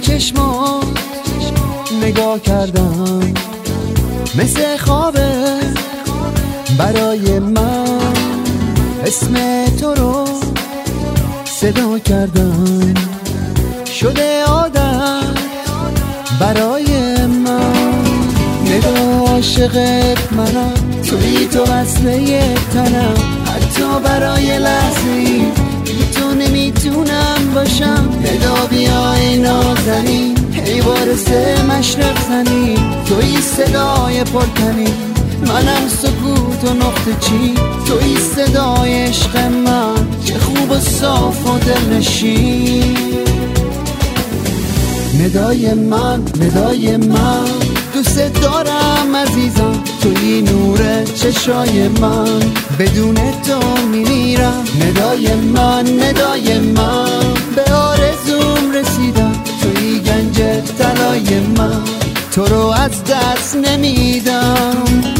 چشمات نگاه کردم، مثل خوابه برای من. اسم تو رو صدا کردم، شده عادت برای من. نگاه عاشقت منم، توی تو وصله تنم، حتی برای لحظه‌ای بی تو نمیتونم باشم. ندا بیای نازنین، ای وارث مشرق زنی، توی صدای پرکنی، منم سکوت و نقطه چی. توی صدای عشق من که خوب و صاف و دلنشین. ندای من، ندای من، دوست دارم عزیزم. توی نور چشای من، بدون تو میمیرم. ندای من، ندای من، به آرزوم رسیدم. توی گنج طلای من، تو رو از دست نمیدم.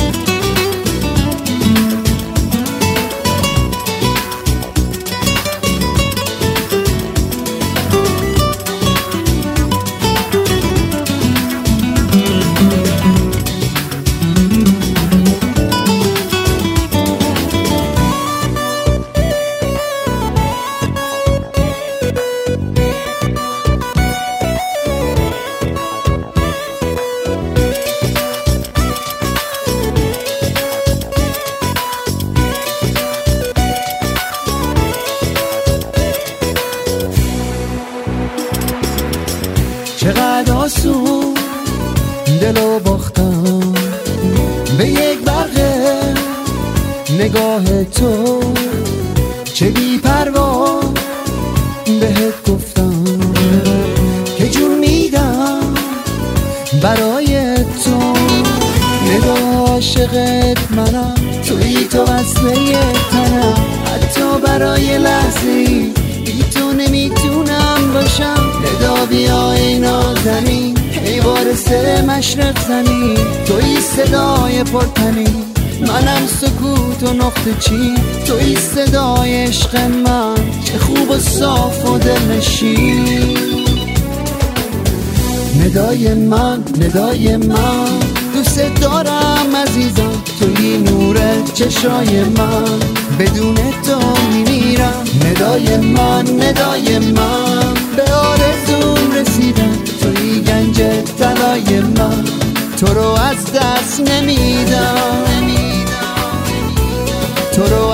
چقدر آسون دلو باختم به یک برق نگاه تو. چه بی پروا بهت گفتم که جون میدم برای تو. نگاه عاشقت منم، توی تو وصله تنم، حتی برای لحظه‌ای بی تو نمیتونم باشم. ندا بیای نازنین، ای وارث مشرق زنی، توی صدای پرکنی، منم سکوت و نقطه چی. توی صدای عشق من که خوب و صاف و دلنشین. ندای من، ندای من، دوست دارم عزیزم. توی نور چشای من، بدون تو میمیرم. ندای من، ندای من، به آرزوم رسیدم. توی گنج طلای من، تو رو از دست نمیدم. تو رو